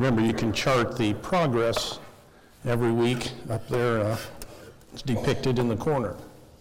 remember, you can chart the progress every week up there. It's depicted in the corner.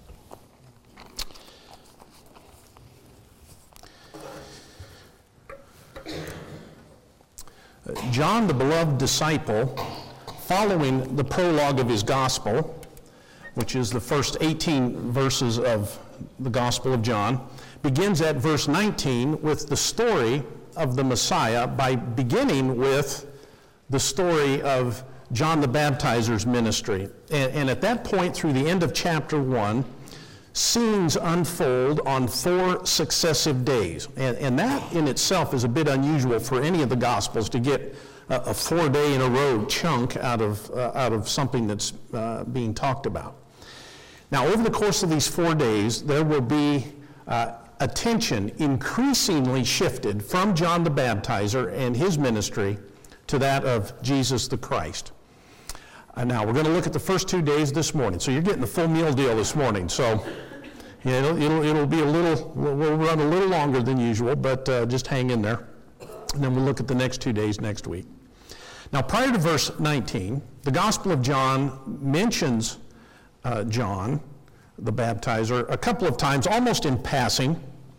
John, the beloved disciple, following the prologue of his gospel, which is the first 18 verses of the Gospel of John, begins at verse 19 with the story of the Messiah by beginning with the story of John the Baptizer's ministry. And at that point, through the end of chapter 1, scenes unfold on 4 successive days. And that in itself is a bit unusual for any of the Gospels, to get a 4-day-in-a-row chunk out of something that's being talked about. Now, over the course of these 4 days, there will be attention increasingly shifted from John the Baptizer and his ministry to that of Jesus the Christ. Now, we're going to look at the first 2 days this morning. So you're getting the full meal deal this morning. So it'll be we'll run a little longer than usual, but just hang in there. And then we'll look at the next 2 days next week. Now, prior to verse 19, the Gospel of John mentions John the Baptizer a couple of times, almost in passing.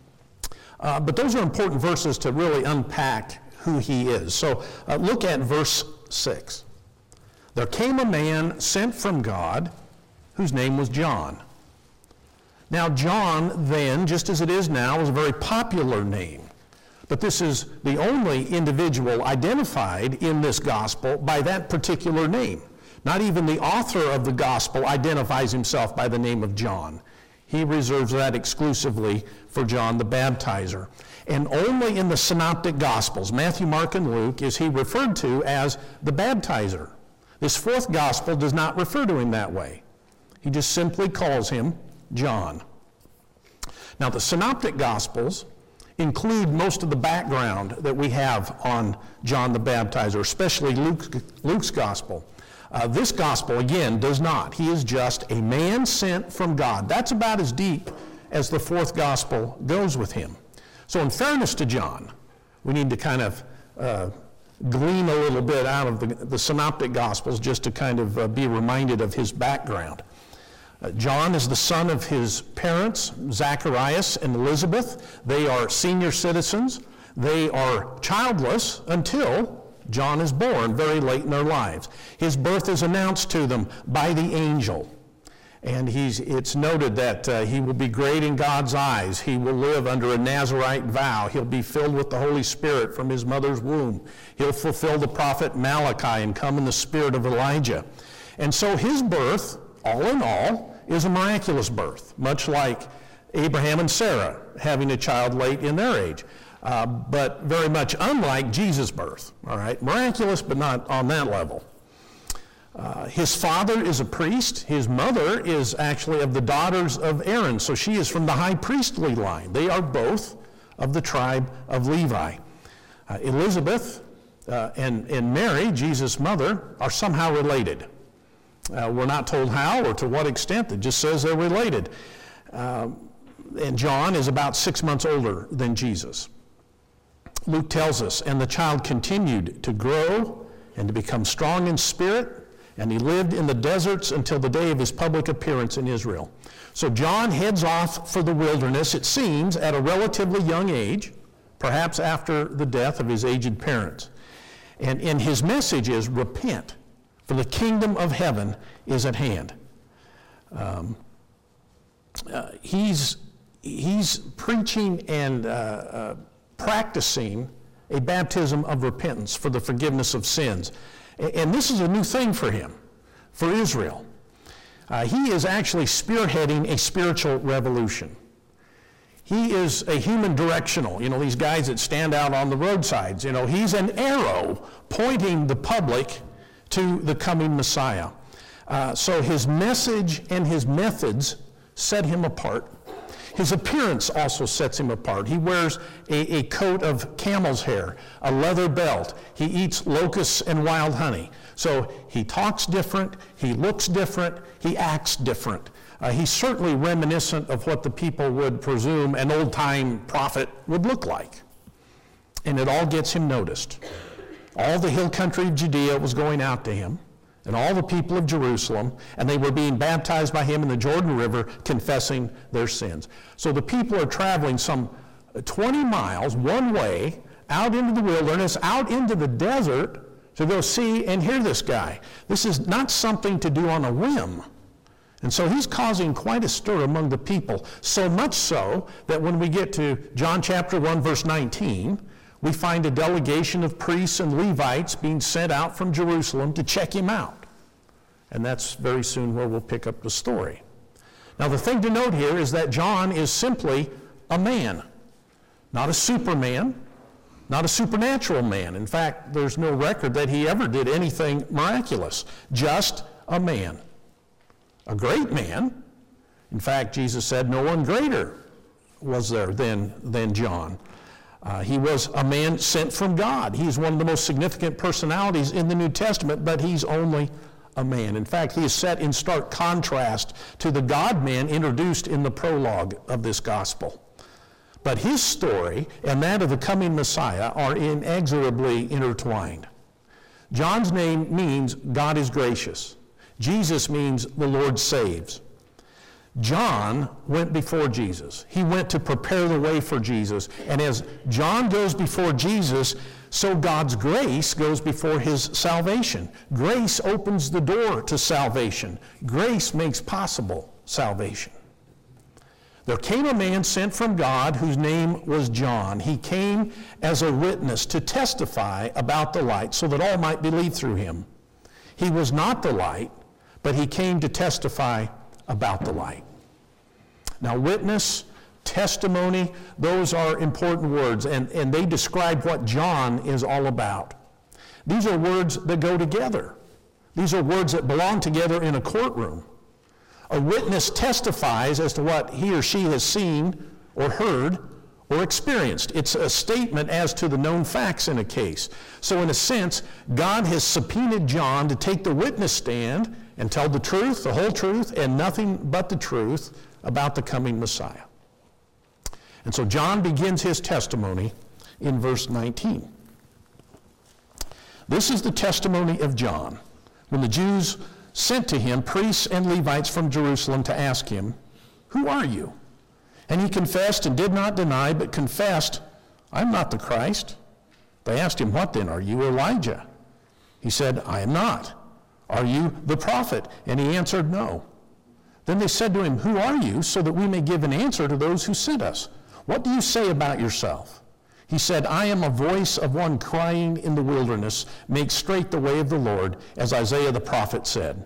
But those are important verses to really unpack who he is. So look at verse 6. There came a man sent from God whose name was John. Now, John then, just as it is now, was a very popular name. But this is the only individual identified in this gospel by that particular name. Not even the author of the gospel identifies himself by the name of John. He reserves that exclusively for John the Baptizer. And only in the synoptic gospels, Matthew, Mark, and Luke, is he referred to as the baptizer. This fourth gospel does not refer to him that way. He just simply calls him John. Now, the synoptic gospels include most of the background that we have on John the Baptizer, especially Luke's gospel. This gospel, again, does not. He is just a man sent from God. That's about as deep as the fourth gospel goes with him. So in fairness to John, we need to kind of glean a little bit out of the synoptic gospels just to kind of be reminded of his background. John is the son of his parents, Zacharias and Elizabeth. They are senior citizens. They are childless until John is born very late in their lives. His birth is announced to them by the angel. And it's noted that he will be great in God's eyes. He will live under a Nazirite vow. He'll be filled with the Holy Spirit from his mother's womb. He'll fulfill the prophet Malachi and come in the spirit of Elijah. And so his birth, all in all, is a miraculous birth, much like Abraham and Sarah having a child late in their age. But very much unlike Jesus' birth, all right? Miraculous, but not on that level. His father is a priest. His mother is actually of the daughters of Aaron, so she is from the high priestly line. They are both of the tribe of Levi. Elizabeth and Mary, Jesus' mother, are somehow related. We're not told how or to what extent. It just says they're related. And John is about 6 months older than Jesus. Luke tells us, and the child continued to grow and to become strong in spirit, and he lived in the deserts until the day of his public appearance in Israel. So John heads off for the wilderness, it seems, at a relatively young age, perhaps after the death of his aged parents. And his message is, repent, for the kingdom of heaven is at hand. He's preaching and practicing a baptism of repentance for the forgiveness of sins. And this is a new thing for him, for Israel. He is actually spearheading a spiritual revolution. He is a human directional, these guys that stand out on the roadsides. He's an arrow pointing the public to the coming Messiah. So his message and his methods set him apart. His appearance also sets him apart. He wears a coat of camel's hair, a leather belt. He eats locusts and wild honey. So he talks different, he looks different, he acts different. He's certainly reminiscent of what the people would presume an old-time prophet would look like. And it all gets him noticed. All the hill country of Judea was going out to him, and all the people of Jerusalem, and they were being baptized by him in the Jordan River, confessing their sins. So the people are traveling some 20 miles one way out into the wilderness, out into the desert, to go see and hear this guy. This is not something to do on a whim. And so he's causing quite a stir among the people, so much so that when we get to John chapter 1, verse 19, we find a delegation of priests and Levites being sent out from Jerusalem to check him out. And that's very soon where we'll pick up the story. Now the thing to note here is that John is simply a man, not a superman, not a supernatural man. In fact, there's no record that he ever did anything miraculous, just a man. A great man. In fact, Jesus said no one greater was there than John. He was a man sent from God. He's one of the most significant personalities in the New Testament, but he's only a man. In fact, he is set in stark contrast to the God-man introduced in the prologue of this gospel. But his story and that of the coming Messiah are inexorably intertwined. John's name means God is gracious. Jesus means the Lord saves. John went before Jesus. He went to prepare the way for Jesus. And as John goes before Jesus, so God's grace goes before his salvation. Grace opens the door to salvation. Grace makes possible salvation. There came a man sent from God whose name was John. He came as a witness to testify about the light so that all might believe through him. He was not the light, but he came to testify about the light. Now, witness, testimony, those are important words, and they describe what John is all about. These are words that go together. These are words that belong together in a courtroom. A witness testifies as to what he or she has seen or heard or experienced. It's a statement as to the known facts in a case. So in a sense, God has subpoenaed John to take the witness stand and tell the truth, the whole truth, and nothing but the truth about the coming Messiah. And so John begins his testimony in verse 19. This is the testimony of John, when the Jews sent to him priests and Levites from Jerusalem to ask him, "Who are you?" And he confessed and did not deny, but confessed, "I'm not the Christ." They asked him, "What then? Are you Elijah?" He said, "I am not." "Are you the prophet?" And he answered, "No." Then they said to him, "Who are you, so that we may give an answer to those who sent us? What do you say about yourself?" He said, "I am a voice of one crying in the wilderness, make straight the way of the Lord, as Isaiah the prophet said."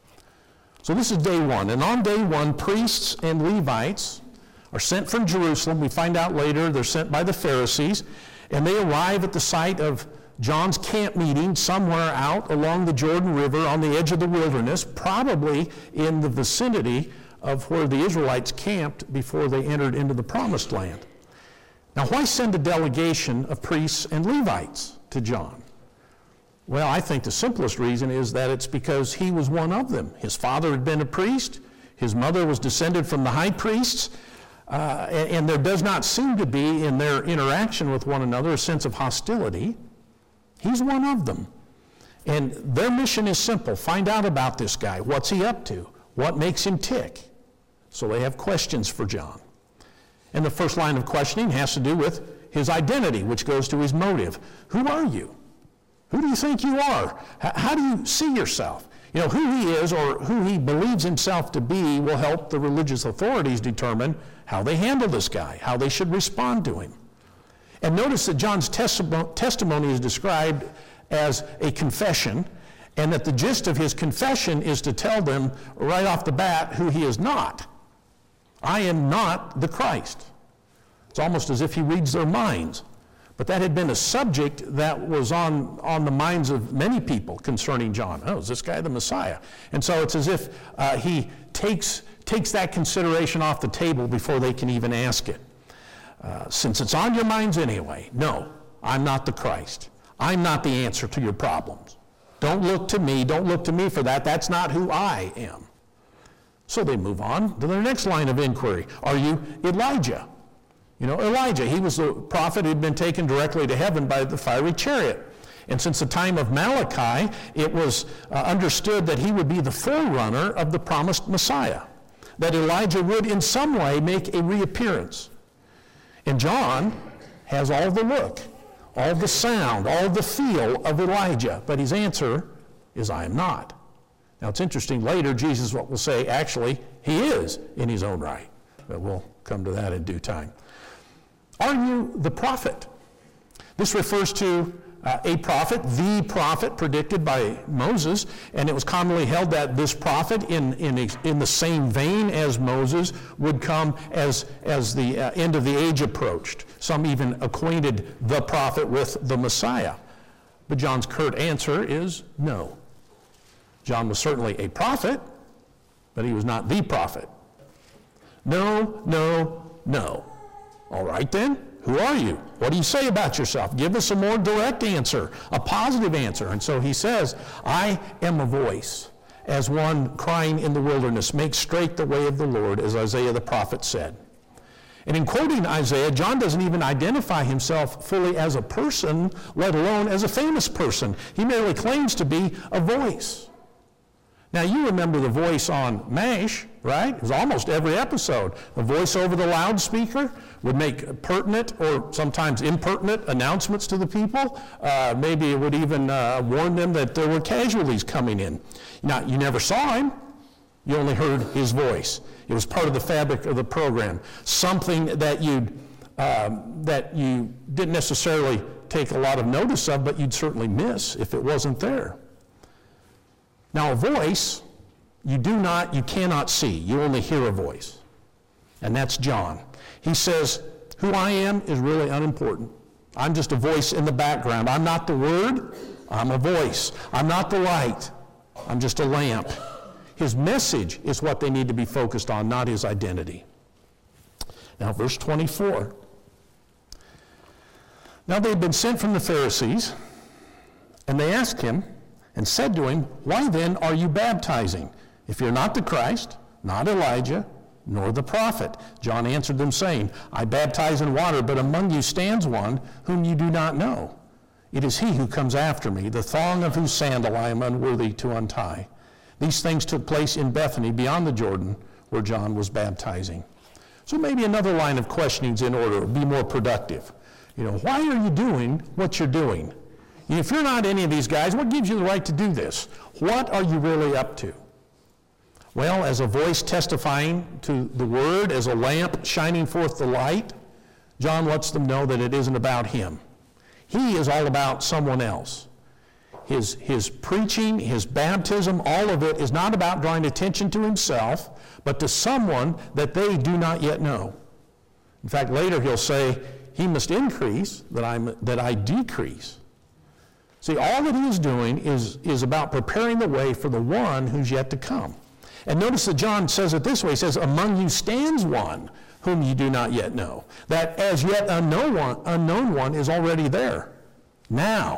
So this is day one. And on day one, priests and Levites are sent from Jerusalem. We find out later they're sent by the Pharisees, and they arrive at the site of John's camp meeting somewhere out along the Jordan River on the edge of the wilderness, probably in the vicinity of where the Israelites camped before they entered into the Promised Land. Now, why send a delegation of priests and Levites to John? Well, I think the simplest reason is that it's because he was one of them. His father had been a priest. His mother was descended from the high priests. And there does not seem to be in their interaction with one another a sense of hostility. He's one of them. And their mission is simple. Find out about this guy. What's he up to? What makes him tick? So they have questions for John. And the first line of questioning has to do with his identity, which goes to his motive. Who are you? Who do you think you are? How do you see yourself? You know, who he is or who he believes himself to be will help the religious authorities determine how they handle this guy, how they should respond to him. And notice that John's testimony is described as a confession, and that the gist of his confession is to tell them right off the bat who he is not. I am not the Christ. It's almost as if he reads their minds. But that had been a subject that was on the minds of many people concerning John. Oh, is this guy the Messiah? And so it's as if he takes that consideration off the table before they can even ask it. Since it's on your minds anyway, no, I'm not the Christ. I'm not the answer to your problems. Don't look to me. Don't look to me for that. That's not who I am. So they move on to their next line of inquiry. Are you Elijah? You know, Elijah, he was the prophet who had been taken directly to heaven by the fiery chariot. And since the time of Malachi, it was understood that he would be the forerunner of the promised Messiah, that Elijah would in some way make a reappearance. And John has all the look, all the sound, all the feel of Elijah, but his answer is, I am not. Now it's interesting, later Jesus will say, actually, he is in his own right. But we'll come to that in due time. Are you the prophet? This refers to a prophet, the prophet predicted by Moses, and it was commonly held that this prophet, in the same vein as Moses, would come as the end of the age approached. Some even acquainted the prophet with the Messiah. But John's curt answer is no. John was certainly a prophet, but he was not the prophet. No, no, no. All right then. Who are you? What do you say about yourself? Give us a more direct answer, a positive answer. And so he says, I am a voice, as one crying in the wilderness, make straight the way of the Lord, as Isaiah the prophet said. And in quoting Isaiah, John doesn't even identify himself fully as a person, let alone as a famous person. He merely claims to be a voice. Now, you remember the voice on MASH, right? It was almost every episode. The voice over the loudspeaker would make pertinent or sometimes impertinent announcements to the people. Maybe it would even warn them that there were casualties coming in. Now, you never saw him. You only heard his voice. It was part of the fabric of the program. Something that you didn't necessarily take a lot of notice of, but you'd certainly miss if it wasn't there. Now, a voice, you cannot see. You only hear a voice. And that's John. He says, who I am is really unimportant. I'm just a voice in the background. I'm not the Word. I'm a voice. I'm not the light. I'm just a lamp. His message is what they need to be focused on, not his identity. Now, verse 24. Now, they had been sent from the Pharisees, and they asked him, and said to him, why then are you baptizing, if you're not the Christ, not Elijah, nor the prophet? John answered them, saying, I baptize in water, but among you stands one whom you do not know. It is he who comes after me, the thong of whose sandal I am unworthy to untie. These things took place in Bethany, beyond the Jordan, where John was baptizing. So maybe another line of questioning is in order to be more productive. Why are you doing what you're doing? If you're not any of these guys, what gives you the right to do this? What are you really up to? Well, as a voice testifying to the Word, as a lamp shining forth the light, John lets them know that it isn't about him. He is all about someone else. His preaching, his baptism, all of it is not about drawing attention to himself, but to someone that they do not yet know. In fact, later he'll say, he must increase, that I decrease. See, all that he is doing is about preparing the way for the one who's yet to come. And notice that John says it this way. He says, among you stands one whom you do not yet know. That as yet unknown one is already there. Now.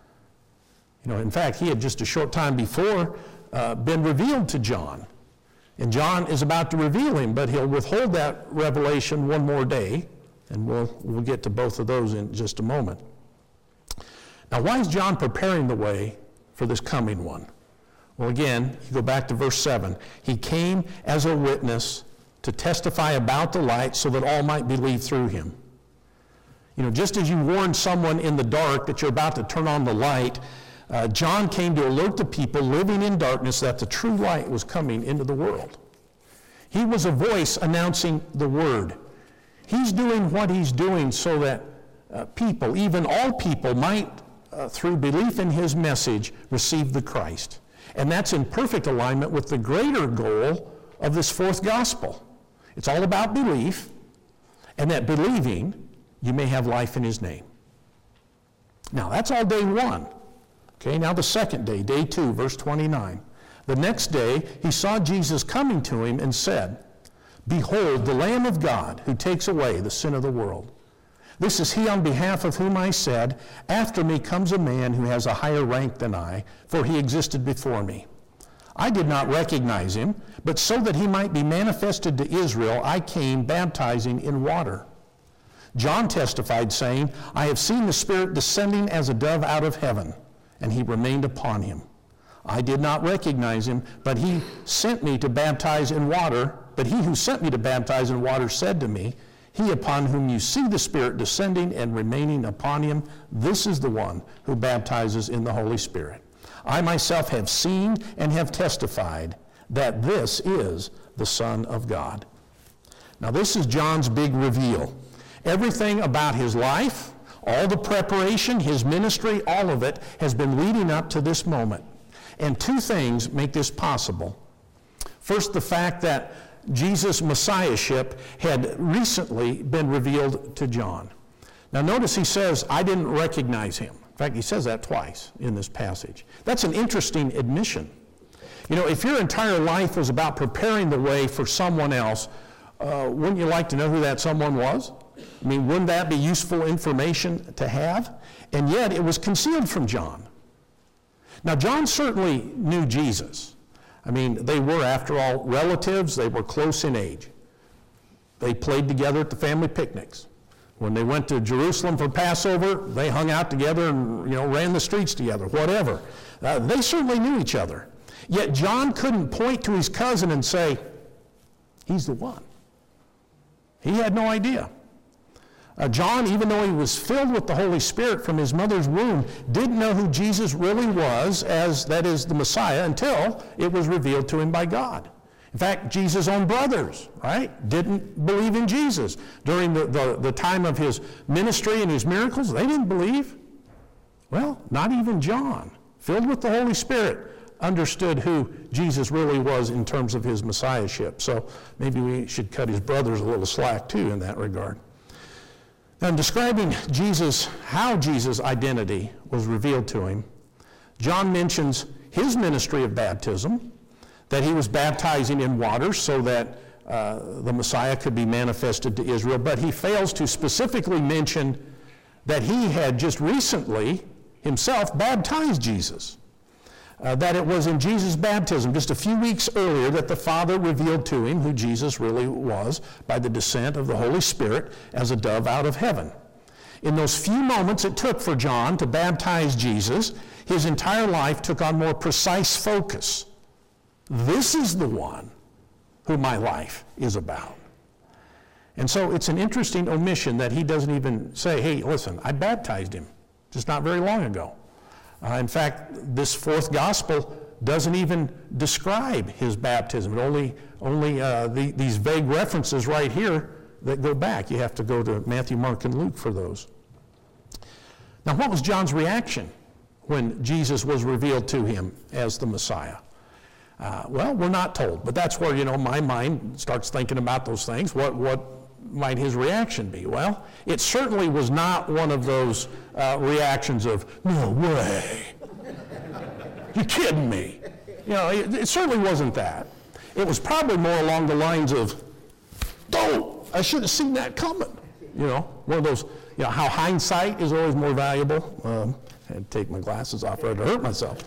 In fact, he had just a short time before been revealed to John. And John is about to reveal him, but he'll withhold that revelation one more day. And we'll get to both of those in just a moment. Now, why is John preparing the way for this coming one? Well, again, you go back to verse 7. He came as a witness to testify about the light so that all might believe through him. Just as you warned someone in the dark that you're about to turn on the light, John came to alert the people living in darkness that the true light was coming into the world. He was a voice announcing the Word. He's doing what he's doing so that people, even all people, might through belief in his message, receive the Christ. And that's in perfect alignment with the greater goal of this fourth gospel. It's all about belief, and that believing, you may have life in his name. Now, that's all day one. Okay, now the second day, day 2, verse 29. The next day, he saw Jesus coming to him and said, Behold, the Lamb of God, who takes away the sin of the world. This is he on behalf of whom I said, After me comes a man who has a higher rank than I, for he existed before me. I did not recognize him, but so that he might be manifested to Israel, I came baptizing in water. John testified, saying, I have seen the Spirit descending as a dove out of heaven, and he remained upon him. I did not recognize him, but he sent me to baptize in water. But he who sent me to baptize in water said to me, He upon whom you see the Spirit descending and remaining upon him, this is the one who baptizes in the Holy Spirit. I myself have seen and have testified that this is the Son of God. Now this is John's big reveal. Everything about his life, all the preparation, his ministry, all of it has been leading up to this moment. And two things make this possible. First, the fact that Jesus' Messiahship had recently been revealed to John. Now notice he says, I didn't recognize him. In fact, he says that twice in this passage. That's an interesting admission. You know, if your entire life was about preparing the way for someone else, wouldn't you like to know who that someone was? I mean, wouldn't that be useful information to have? And yet it was concealed from John. Now, John certainly knew Jesus. I mean, they were, after all, relatives. They were close in age. They played together at the family picnics. When they went to Jerusalem for Passover, they hung out together and, ran the streets together, whatever. They certainly knew each other. Yet John couldn't point to his cousin and say, he's the one. He had no idea. John, even though he was filled with the Holy Spirit from his mother's womb, didn't know who Jesus really was, that is the Messiah, until it was revealed to him by God. In fact, Jesus' own brothers, didn't believe in Jesus. During the time of his ministry and his miracles, they didn't believe. Well, not even John, filled with the Holy Spirit, understood who Jesus really was in terms of his Messiahship. So maybe we should cut his brothers a little slack too in that regard. Now, in describing how Jesus' identity was revealed to him, John mentions his ministry of baptism, that he was baptizing in water so that the Messiah could be manifested to Israel, but he fails to specifically mention that he had just recently himself baptized Jesus. That it was in Jesus' baptism, just a few weeks earlier, that the Father revealed to him who Jesus really was by the descent of the Holy Spirit as a dove out of heaven. In those few moments it took for John to baptize Jesus, his entire life took on more precise focus. This is the one who my life is about. And so it's an interesting omission that he doesn't even say, hey, listen, I baptized him just not very long ago. In fact, this fourth gospel doesn't even describe his baptism. Only these vague references right here that go back. You have to go to Matthew, Mark, and Luke for those. Now, what was John's reaction when Jesus was revealed to him as the Messiah? Well, we're not told, but that's where, my mind starts thinking about those things. What might his reaction be? Well, it certainly was not one of those reactions of, no way, you're kidding me. It certainly wasn't that. It was probably more along the lines of, I should have seen that coming. One of those, how hindsight is always more valuable. I had to take my glasses off or I'd hurt myself.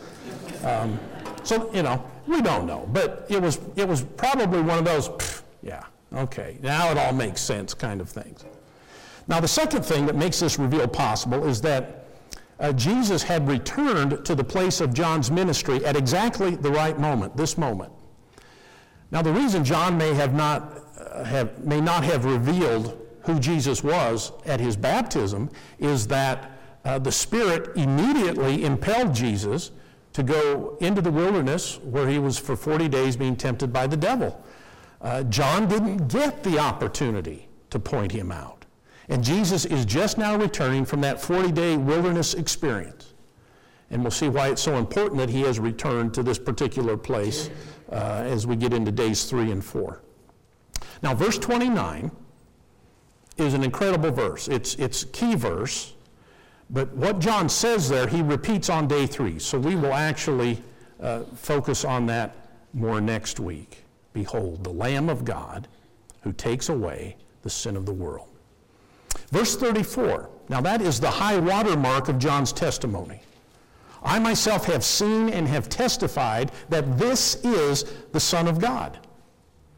So, we don't know. But it was probably one of those, yeah. Okay, now it all makes sense kind of things. Now, the second thing that makes this reveal possible is that Jesus had returned to the place of John's ministry at exactly the right moment, this moment. Now, the reason John may not have revealed who Jesus was at his baptism is that the Spirit immediately impelled Jesus to go into the wilderness where he was for 40 days being tempted by the devil. John didn't get the opportunity to point him out. And Jesus is just now returning from that 40-day wilderness experience. And we'll see why it's so important that he has returned to this particular place as we get into days 3 and 4. Now, verse 29 is an incredible verse. It's a key verse. But what John says there, he repeats on day 3. So we will actually focus on that more next week. Behold, the Lamb of God who takes away the sin of the world. Verse 34. Now that is the high water mark of John's testimony. I myself have seen and have testified that this is the Son of God.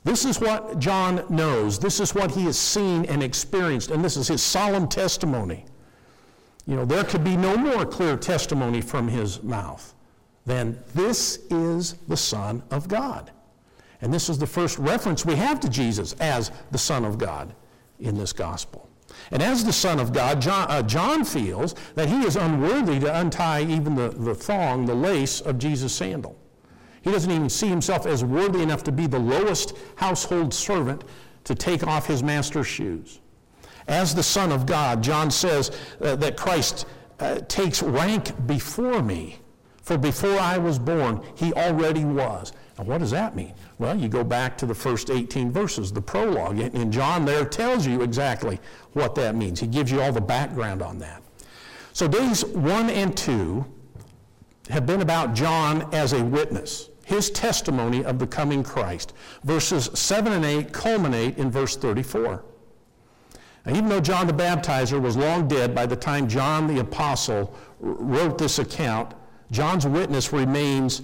This is what John knows. This is what he has seen and experienced, and this is his solemn testimony. You know, there could be no more clear testimony from his mouth than this is the Son of God. And this is the first reference we have to Jesus as the Son of God in this gospel. And as the Son of God, John feels that he is unworthy to untie even the thong, the lace of Jesus' sandal. He doesn't even see himself as worthy enough to be the lowest household servant to take off his master's shoes. As the Son of God, John says that Christ takes rank before me. For before I was born, he already was. Now, what does that mean? Well, you go back to the first 18 verses, the prologue, and John there tells you exactly what that means. He gives you all the background on that. So days 1 and 2 have been about John as a witness, his testimony of the coming Christ. Verses 7 and 8 culminate in verse 34. Now, even though John the Baptizer was long dead by the time John the Apostle wrote this account, John's witness remains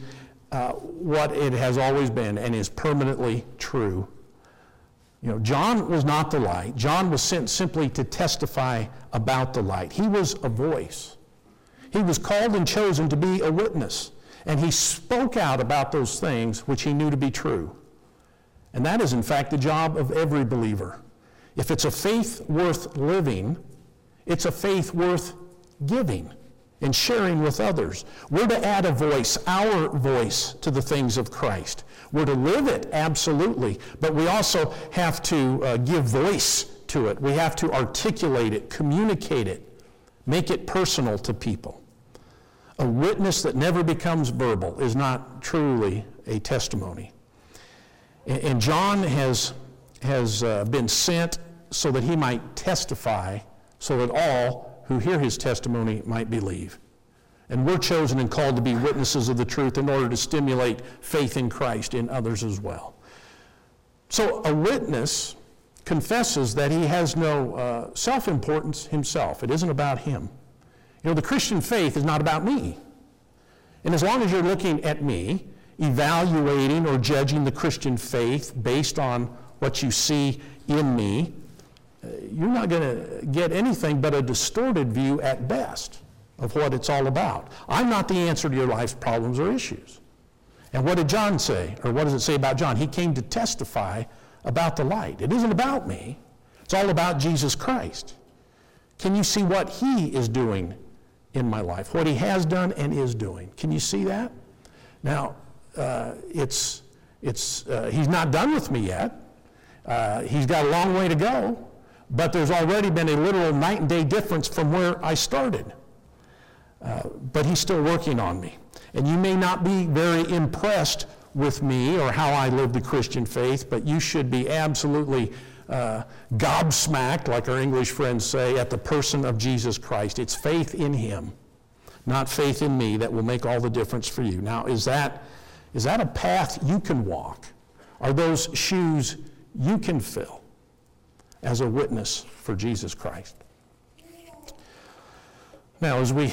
what it has always been and is permanently true. You know, John was not the light. John was sent simply to testify about the light. He was a voice. He was called and chosen to be a witness, and he spoke out about those things which he knew to be true. And that is, in fact, the job of every believer. If it's a faith worth living, it's a faith worth giving and sharing with others. We're to add a voice, our voice, to the things of Christ. We're to live it, absolutely, but we also have to give voice to it. We have to articulate it, communicate it, make it personal to people. A witness that never becomes verbal is not truly a testimony. And John has been sent so that he might testify, so that all who hear his testimony might believe. And we're chosen and called to be witnesses of the truth in order to stimulate faith in Christ in others as well. So a witness confesses that he has no self-importance himself. It isn't about him. You know, the Christian faith is not about me. And as long as you're looking at me, evaluating or judging the Christian faith based on what you see in me, you're not going to get anything but a distorted view at best of what it's all about. I'm not the answer to your life's problems or issues. And what did John say? Or what does it say about John? He came to testify about the light. It isn't about me. It's all about Jesus Christ. Can you see what he is doing in my life? What he has done and is doing. Can you see that? Now, he's not done with me yet. He's got a long way to go, but there's already been a literal night and day difference from where I started. But he's still working on me. And you may not be very impressed with me or how I live the Christian faith, but you should be absolutely gobsmacked, like our English friends say, at the person of Jesus Christ. It's faith in him, not faith in me, that will make all the difference for you. Now, is that a path you can walk? Are those shoes you can fill as a witness for Jesus Christ? Now, as we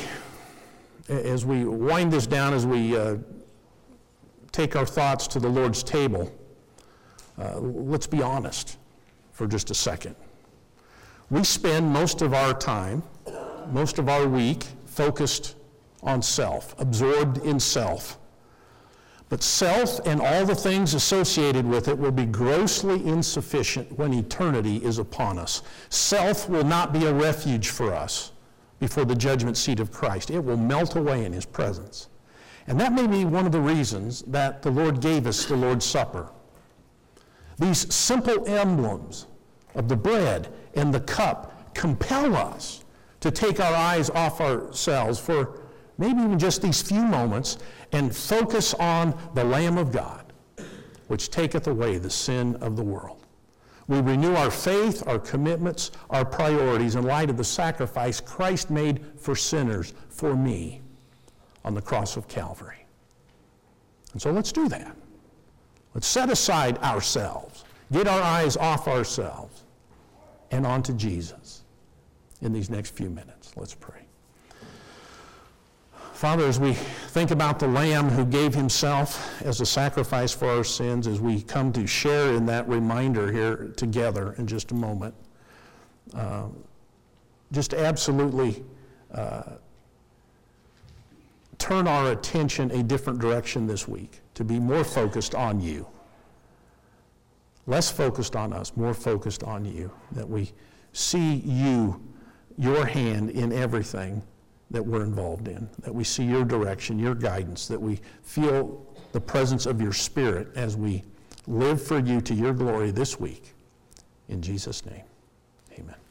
wind this down, as we take our thoughts to the Lord's table, let's be honest for just a second. We spend most of our time, most of our week, focused on self, absorbed in self. But self and all the things associated with it will be grossly insufficient when eternity is upon us. Self will not be a refuge for us before the judgment seat of Christ. It will melt away in his presence. And that may be one of the reasons that the Lord gave us the Lord's Supper. These simple emblems of the bread and the cup compel us to take our eyes off ourselves for maybe even just these few moments and focus on the Lamb of God, which taketh away the sin of the world. We renew our faith, our commitments, our priorities in light of the sacrifice Christ made for sinners, for me, on the cross of Calvary. And so let's do that. Let's set aside ourselves, get our eyes off ourselves, and onto Jesus in these next few minutes. Let's pray. Father, as we think about the Lamb who gave himself as a sacrifice for our sins, as we come to share in that reminder here together in just a moment, just absolutely turn our attention a different direction this week, to be more focused on you. Less focused on us, more focused on you, that we see you, your hand in everything that we're involved in, that we see your direction, your guidance, that we feel the presence of your Spirit as we live for you to your glory this week. In Jesus' name, amen.